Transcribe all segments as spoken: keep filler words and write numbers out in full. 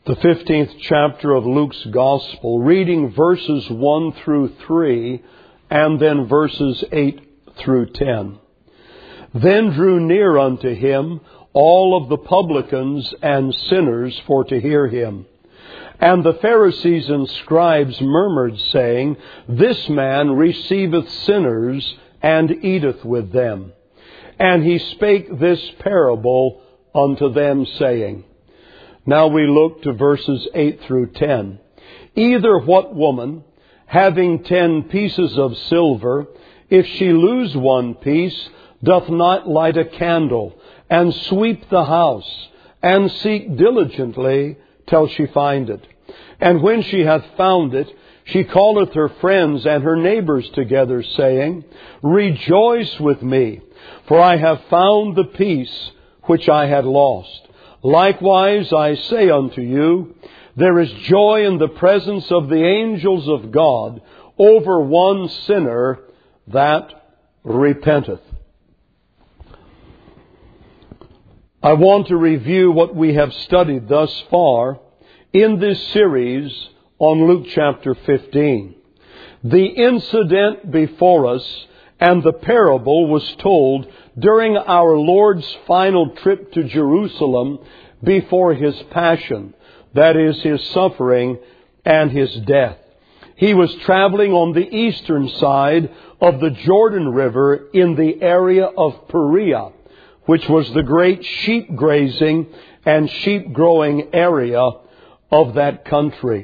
the fifteenth chapter of Luke's Gospel, reading verses one through three and then verses eight through ten. Then drew near unto him all of the publicans and sinners for to hear him. And the Pharisees and scribes murmured, saying, This man receiveth sinners and eateth with them. And he spake this parable unto them, saying, Now we look to verses eight through ten. Either what woman, having ten pieces of silver, if she lose one piece, doth not light a candle, and sweep the house, and seek diligently till she find it? And when she hath found it, she calleth her friends and her neighbors together, saying, Rejoice with me, for I have found the piece which I had lost. Likewise, I say unto you, there is joy in the presence of the angels of God over one sinner that repenteth. I want to review what we have studied thus far in this series on Luke chapter fifteen. The incident before us and the parable was told during our Lord's final trip to Jerusalem before His passion, that is, His suffering and His death. He was traveling on the eastern side of the Jordan River in the area of Perea, which was the great sheep grazing and sheep growing area of that country.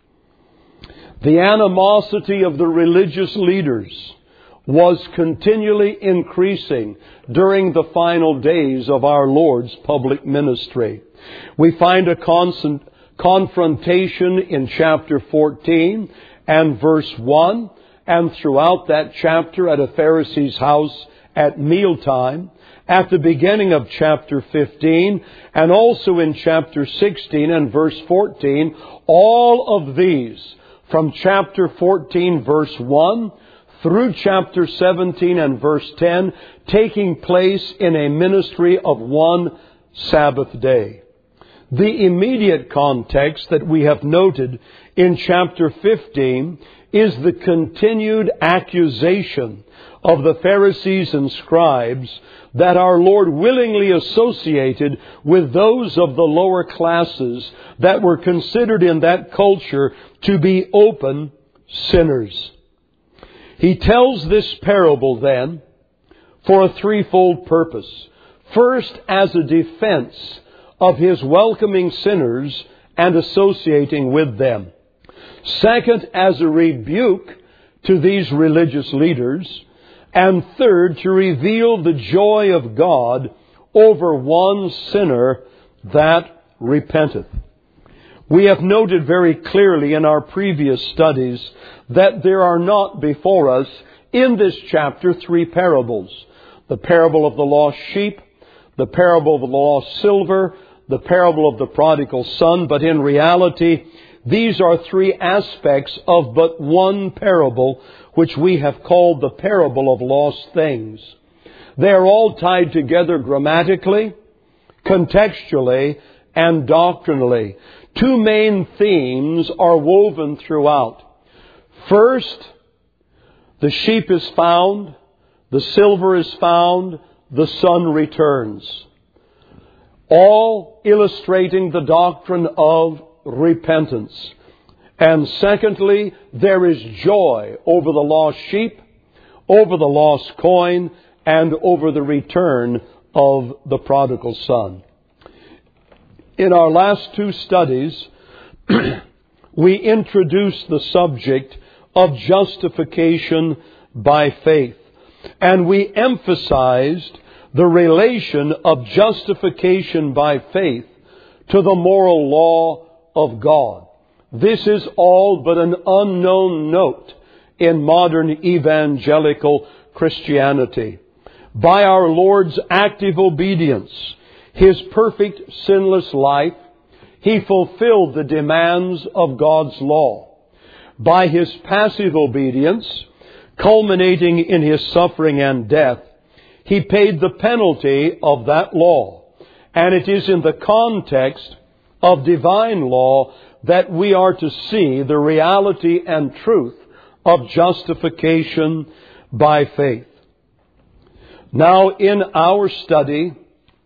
The animosity of the religious leaders was continually increasing during the final days of our Lord's public ministry. We find a constant confrontation in chapter fourteen and verse one, and throughout that chapter at a Pharisee's house at mealtime, at the beginning of chapter fifteen, and also in chapter sixteen and verse fourteen. All of these, from chapter fourteen verse one through chapter seventeen and verse ten, taking place in a ministry of one Sabbath day. The immediate context that we have noted in chapter fifteen is the continued accusation of the Pharisees and scribes that our Lord willingly associated with those of the lower classes that were considered in that culture to be open sinners. He tells this parable then for a threefold purpose. First, as a defense of His welcoming sinners and associating with them. Second, as a rebuke to these religious leaders. And third, to reveal the joy of God over one sinner that repenteth. We have noted very clearly in our previous studies that there are not before us in this chapter three parables. The parable of the lost sheep, the parable of the lost silver, the parable of the prodigal son. But in reality, these are three aspects of but one parable, which we have called the parable of lost things. They are all tied together grammatically, contextually, and doctrinally. Two main themes are woven throughout. First, the sheep is found, the silver is found, the son returns. All illustrating the doctrine of repentance. And secondly, there is joy over the lost sheep, over the lost coin, and over the return of the prodigal son. In our last two studies, we introduced the subject of justification by faith. And we emphasized the relation of justification by faith to the moral law of God. This is all but an unknown note in modern evangelical Christianity. By our Lord's active obedience, His perfect sinless life, He fulfilled the demands of God's law. By His passive obedience, culminating in His suffering and death, He paid the penalty of that law. And it is in the context of divine law that we are to see the reality and truth of justification by faith. Now, in our study,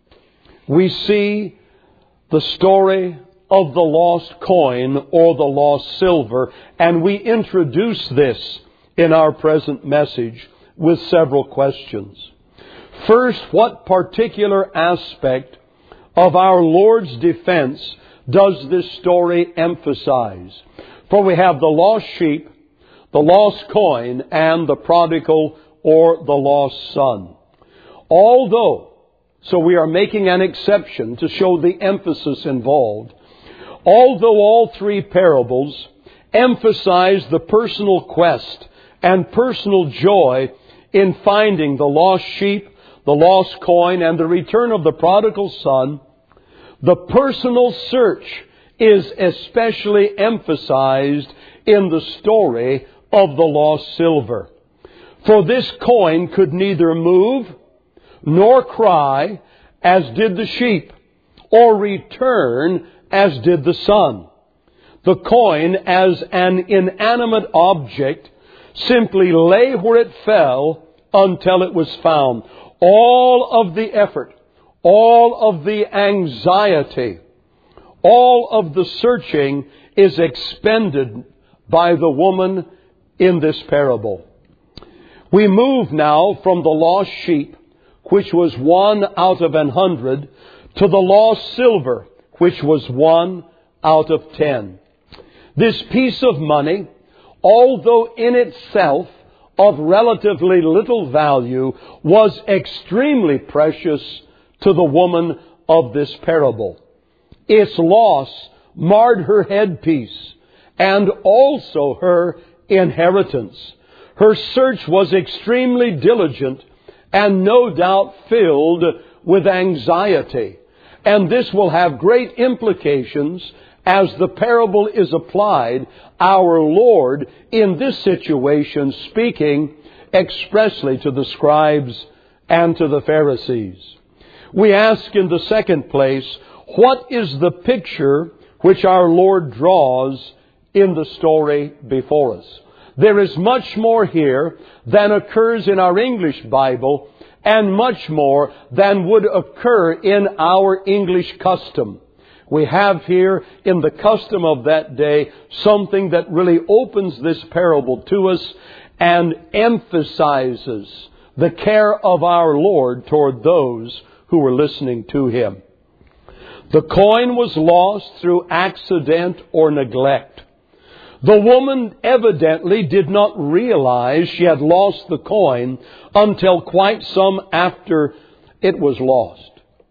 we see the story of the lost coin or the lost silver, and we introduce this in our present message with several questions. First, what particular aspect of our Lord's defense does this story emphasize? For we have the lost sheep, the lost coin, and the prodigal or the lost son. Although, so we are making an exception to show the emphasis involved, although all three parables emphasize the personal quest and personal joy in finding the lost sheep, the lost coin, and the return of the prodigal son, the personal search is especially emphasized in the story of the lost silver. For this coin could neither move nor cry as did the sheep, or return as did the son. The coin, as an inanimate object, simply lay where it fell until it was found. All of the effort, all of the anxiety, all of the searching is expended by the woman in this parable. We move now from the lost sheep, which was one out of an hundred, to the lost silver, which was one out of ten. This piece of money, although in itself of relatively little value, was extremely precious to the woman of this parable. Its loss marred her headpiece and also her inheritance. Her search was extremely diligent and no doubt filled with anxiety. And this will have great implications as the parable is applied, our Lord in this situation speaking expressly to the scribes and to the Pharisees. We ask in the second place, what is the picture which our Lord draws in the story before us? There is much more here than occurs in our English Bible, and much more than would occur in our English custom. We have here in the custom of that day something that really opens this parable to us and emphasizes the care of our Lord toward those who were listening to Him. The coin was lost through accident or neglect. The woman evidently did not realize she had lost the coin until quite some after it was lost.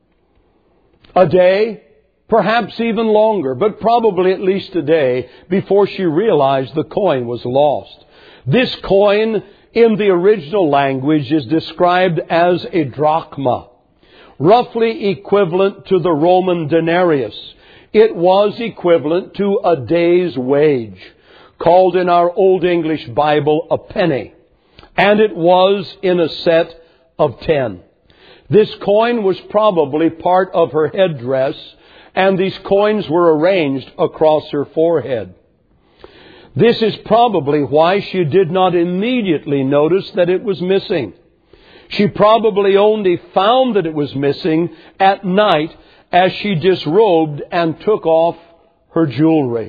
A day, perhaps even longer, but probably at least a day before she realized the coin was lost. This coin in the original language is described as a drachma, roughly equivalent to the Roman denarius. It was equivalent to a day's wage, called in our Old English Bible a penny, and it was in a set of ten. This coin was probably part of her headdress, and these coins were arranged across her forehead. This is probably why she did not immediately notice that it was missing. She probably only found that it was missing at night as she disrobed and took off her jewelry.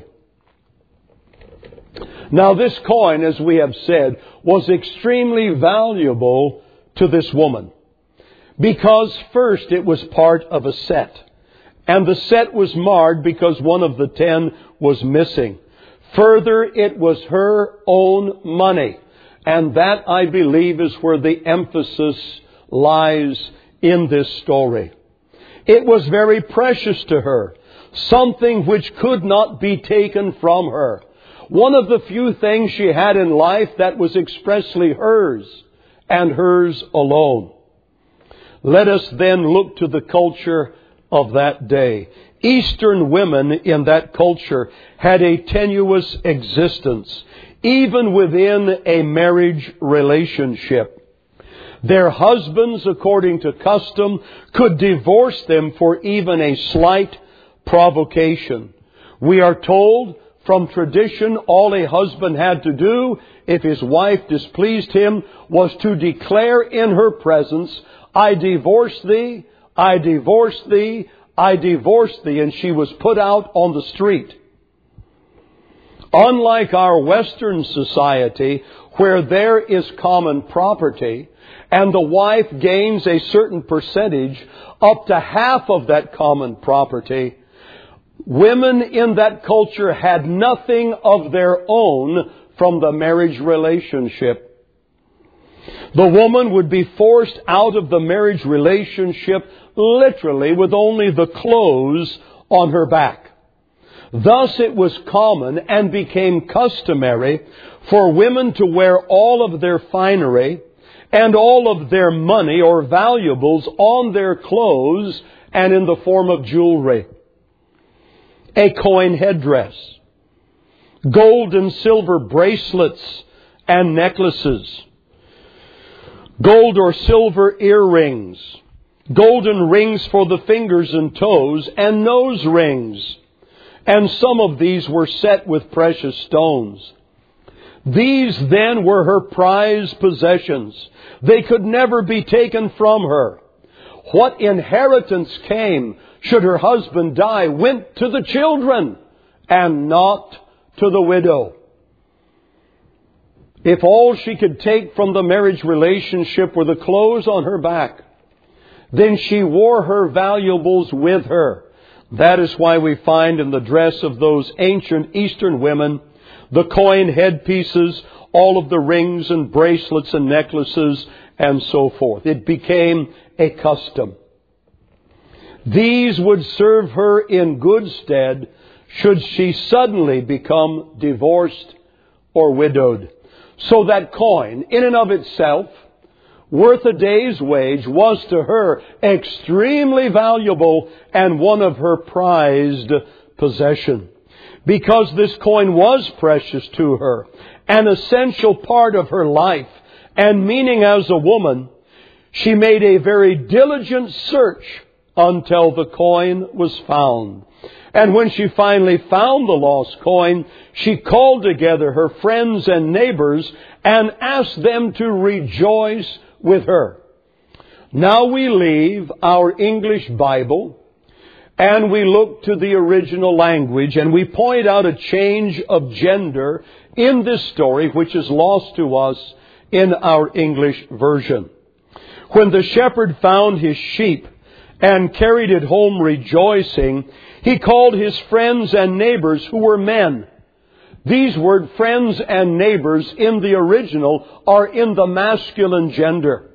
Now this coin, as we have said, was extremely valuable to this woman. Because first it was part of a set. And the set was marred because one of the ten was missing. Further, it was her own money. And that, I believe, is where the emphasis lies in this story. It was very precious to her. Something which could not be taken from her. One of the few things she had in life that was expressly hers, and hers alone. Let us then look to the culture of that day. Eastern women in that culture had a tenuous existence, even within a marriage relationship. Their husbands, according to custom, could divorce them for even a slight provocation. We are told from tradition all a husband had to do if his wife displeased him was to declare in her presence, I divorce thee, I divorce thee, I divorce thee, and she was put out on the street. Unlike our Western society, where there is common property, and the wife gains a certain percentage, up to half of that common property, women in that culture had nothing of their own from the marriage relationship. The woman would be forced out of the marriage relationship literally with only the clothes on her back. Thus it was common and became customary for women to wear all of their finery and all of their money or valuables on their clothes and in the form of jewelry. A coin headdress, gold and silver bracelets and necklaces, gold or silver earrings, golden rings for the fingers and toes, and nose rings. And some of these were set with precious stones. These then were her prized possessions. They could never be taken from her. What inheritance came should her husband die went to the children and not to the widow. If all she could take from the marriage relationship were the clothes on her back, then she wore her valuables with her. That is why we find in the dress of those ancient Eastern women, the coin headpieces, all of the rings and bracelets and necklaces and so forth. It became a custom. These would serve her in good stead should she suddenly become divorced or widowed. So that coin, in and of itself, worth a day's wage, was to her extremely valuable and one of her prized possession. Because this coin was precious to her, an essential part of her life, and meaning as a woman, she made a very diligent search until the coin was found. And when she finally found the lost coin, she called together her friends and neighbors and asked them to rejoice with her. Now we leave our English Bible and we look to the original language, and we point out a change of gender in this story which is lost to us in our English version. When the shepherd found his sheep and carried it home rejoicing, he called his friends and neighbors who were men. These words, friends and neighbors, in the original are in the masculine gender.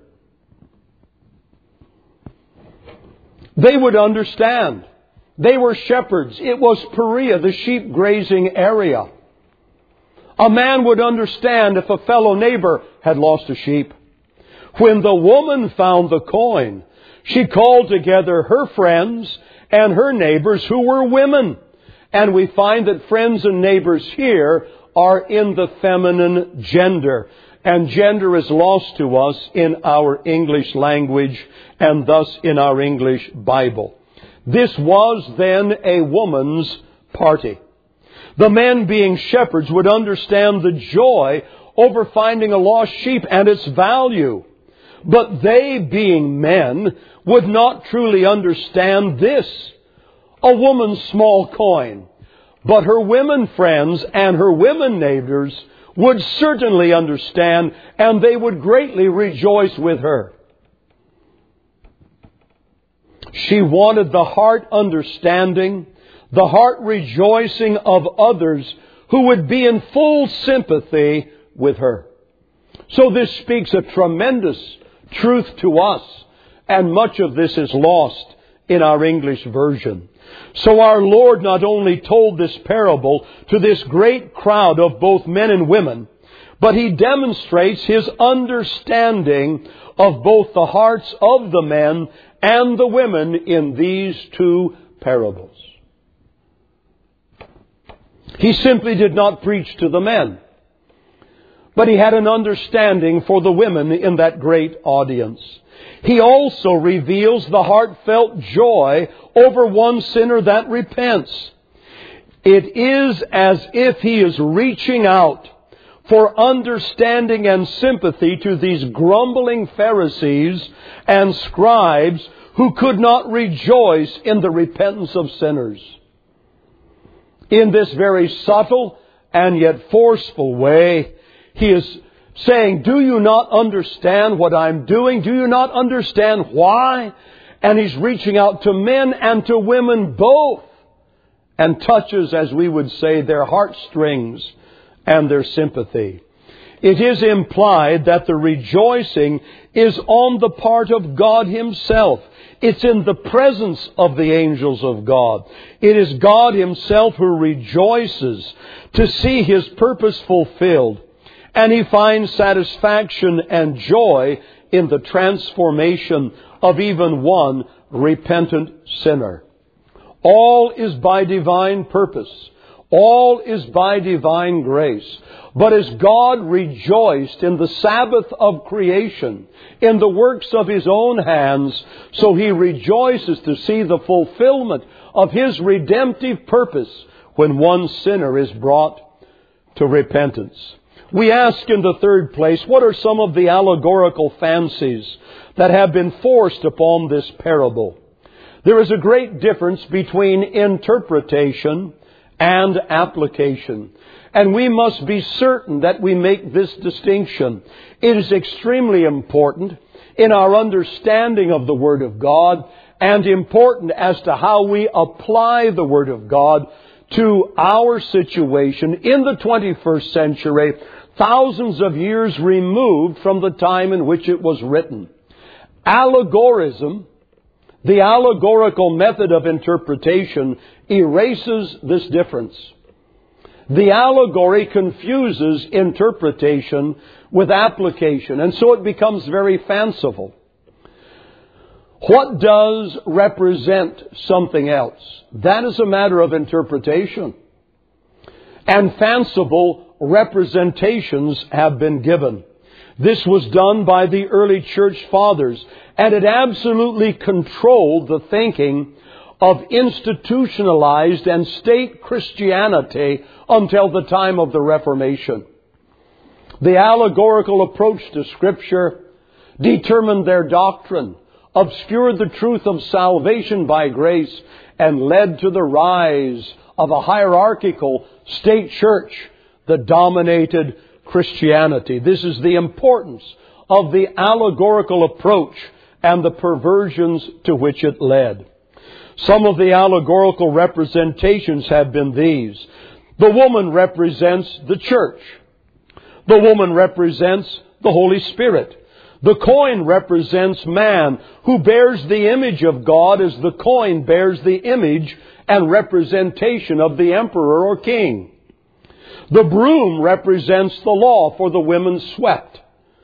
They would understand. They were shepherds. It was Perea, the sheep grazing area. A man would understand if a fellow neighbor had lost a sheep. When the woman found the coin, she called together her friends and her neighbors who were women. And we find that friends and neighbors here are in the feminine gender. And gender is lost to us in our English language and thus in our English Bible. This was then a woman's party. The men, being shepherds, would understand the joy over finding a lost sheep and its value. But they, being men, would not truly understand this, a woman's small coin. But her women friends and her women neighbors would certainly understand, and they would greatly rejoice with her. She wanted the heart understanding, the heart rejoicing of others who would be in full sympathy with her. So this speaks a tremendous truth to us, and much of this is lost in our English version. So our Lord not only told this parable to this great crowd of both men and women, but He demonstrates His understanding of both the hearts of the men and the women in these two parables. He simply did not preach to the men, but He had an understanding for the women in that great audience. He also reveals the heartfelt joy over one sinner that repents. It is as if He is reaching out for understanding and sympathy to these grumbling Pharisees and scribes who could not rejoice in the repentance of sinners. In this very subtle and yet forceful way, He is saying, do you not understand what I'm doing? Do you not understand why? And He's reaching out to men and to women both, and touches, as we would say, their heartstrings and their sympathy. It is implied that the rejoicing is on the part of God Himself. It's in the presence of the angels of God. It is God Himself who rejoices to see His purpose fulfilled. And He finds satisfaction and joy in the transformation of even one repentant sinner. All is by divine purpose. All is by divine grace. But as God rejoiced in the Sabbath of creation, in the works of His own hands, so He rejoices to see the fulfillment of His redemptive purpose when one sinner is brought to repentance. We ask in the third place, what are some of the allegorical fancies that have been forced upon this parable? There is a great difference between interpretation and application. And we must be certain that we make this distinction. It is extremely important in our understanding of the Word of God, and important as to how we apply the Word of God to our situation in the twenty-first century, thousands of years removed from the time in which it was written. Allegorism, the allegorical method of interpretation, erases this difference. The allegory confuses interpretation with application, and so it becomes very fanciful. What does represent something else? That is a matter of interpretation. And fanciful representations have been given. This was done by the early church fathers, and it absolutely controlled the thinking of institutionalized and state Christianity until the time of the Reformation. The allegorical approach to Scripture determined their doctrine, obscured the truth of salvation by grace, and led to the rise of a hierarchical state church that dominated Christianity. This is the importance of the allegorical approach and the perversions to which it led. Some of the allegorical representations have been these. The woman represents the church. The woman represents the Holy Spirit. The coin represents man, who bears the image of God as the coin bears the image and representation of the emperor or king. The broom represents the law, for the women swept.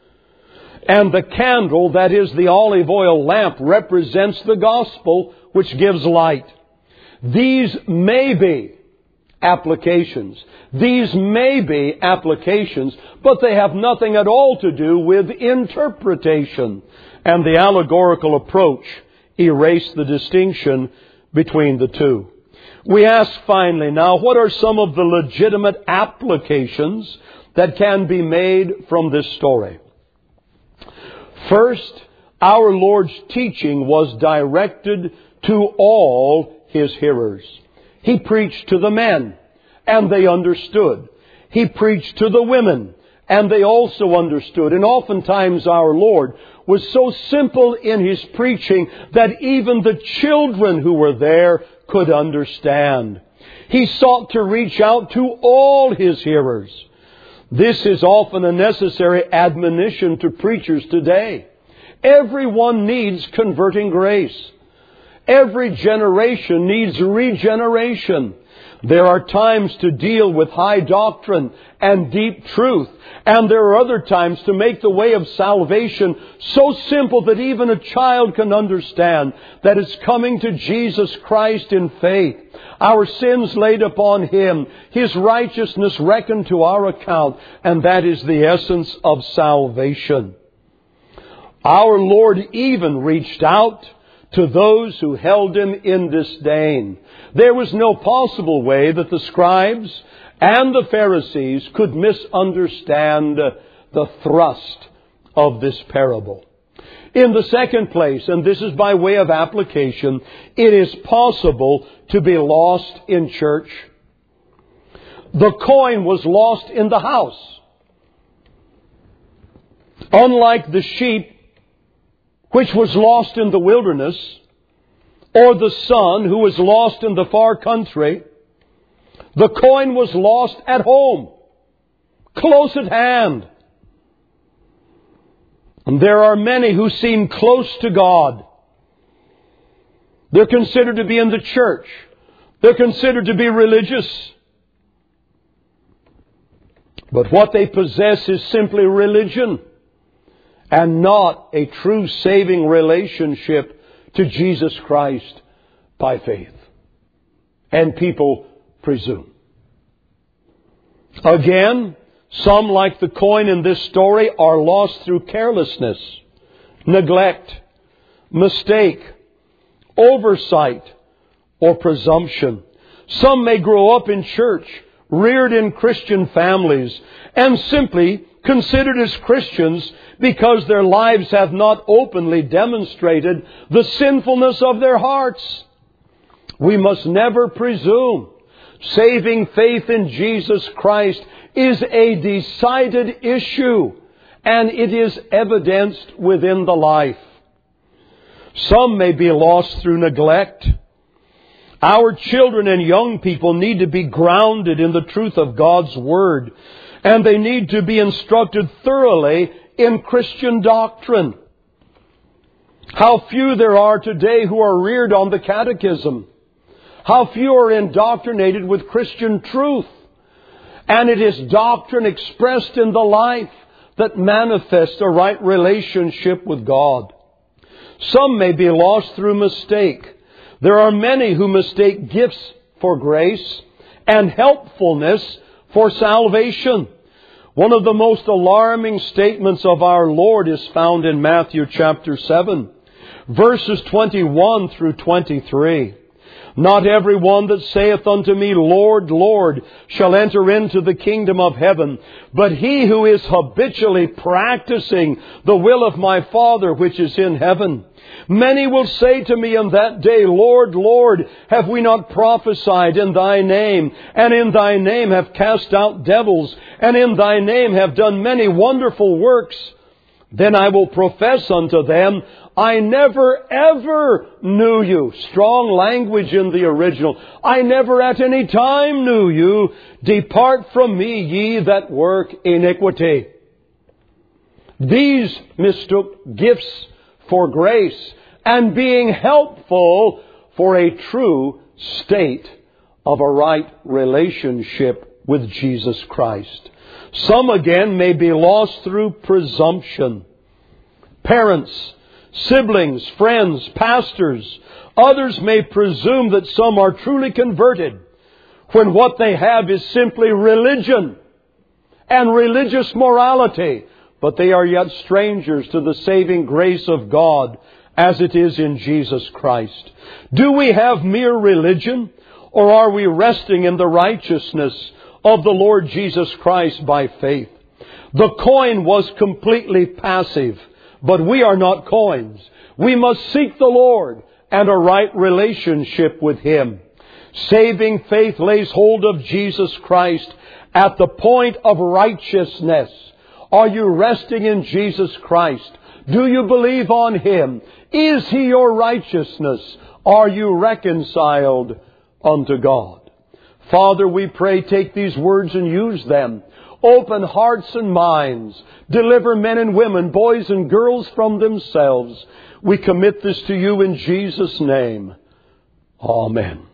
And the candle, that is the olive oil lamp, represents the gospel, which gives light. These may be applications. These may be applications, but they have nothing at all to do with interpretation. And the allegorical approach erased the distinction between the two. We ask finally now, what are some of the legitimate applications that can be made from this story? First, our Lord's teaching was directed to all His hearers. He preached to the men, and they understood. He preached to the women, and they also understood. And oftentimes our Lord was so simple in His preaching that even the children who were there could understand. He sought to reach out to all His hearers. This is often a necessary admonition to preachers today. Everyone needs converting grace. Every generation needs regeneration. There are times to deal with high doctrine and deep truth, and there are other times to make the way of salvation so simple that even a child can understand that it's coming to Jesus Christ in faith, our sins laid upon Him, His righteousness reckoned to our account, and that is the essence of salvation. Our Lord even reached out to those who held Him in disdain. There was no possible way that the scribes and the Pharisees could misunderstand the thrust of this parable. In the second place, and this is by way of application, it is possible to be lost in church. The coin was lost in the house. Unlike the sheep which was lost in the wilderness, or the son who was lost in the far country, the coin was lost at home, close at hand. And there are many who seem close to God. They're considered to be in the church. They're considered to be religious. But what they possess is simply religion and not a true saving relationship to Jesus Christ by faith. And people presume. Again, some, like the coin in this story, are lost through carelessness, neglect, mistake, oversight, or presumption. Some may grow up in church, reared in Christian families, and simply considered as Christians because their lives have not openly demonstrated the sinfulness of their hearts. We must never presume. Saving faith in Jesus Christ is a decided issue, and it is evidenced within the life. Some may be lost through neglect. Our children and young people need to be grounded in the truth of God's Word, and they need to be instructed thoroughly in Christian doctrine. How few there are today who are reared on the catechism. How few are indoctrinated with Christian truth. And it is doctrine expressed in the life that manifests a right relationship with God. Some may be lost through mistake. There are many who mistake gifts for grace and helpfulness for salvation. One of the most alarming statements of our Lord is found in Matthew chapter seven, verses twenty-one through twenty-three. Not every one that saith unto me, Lord, Lord, shall enter into the kingdom of heaven, but he who is habitually practicing the will of my Father which is in heaven. Many will say to me in that day, Lord, Lord, have we not prophesied in Thy name, and in Thy name have cast out devils, and in Thy name have done many wonderful works? Then I will profess unto them, I never ever knew you. Strong language in the original. I never at any time knew you. Depart from me, ye that work iniquity. These mistook gifts for grace and being helpful for a true state of a right relationship with Jesus Christ. Some again may be lost through presumption. Parents, siblings, friends, pastors, others may presume that some are truly converted when what they have is simply religion and religious morality, but they are yet strangers to the saving grace of God as it is in Jesus Christ. Do we have mere religion, or are we resting in the righteousness of the Lord Jesus Christ by faith? The coin was completely passive, but we are not coins. We must seek the Lord and a right relationship with Him. Saving faith lays hold of Jesus Christ at the point of righteousness. Are you resting in Jesus Christ? Do you believe on Him? Is He your righteousness? Are you reconciled unto God? Father, we pray, take these words and use them. Open hearts and minds. Deliver men and women, boys and girls from themselves. We commit this to You in Jesus' name. Amen.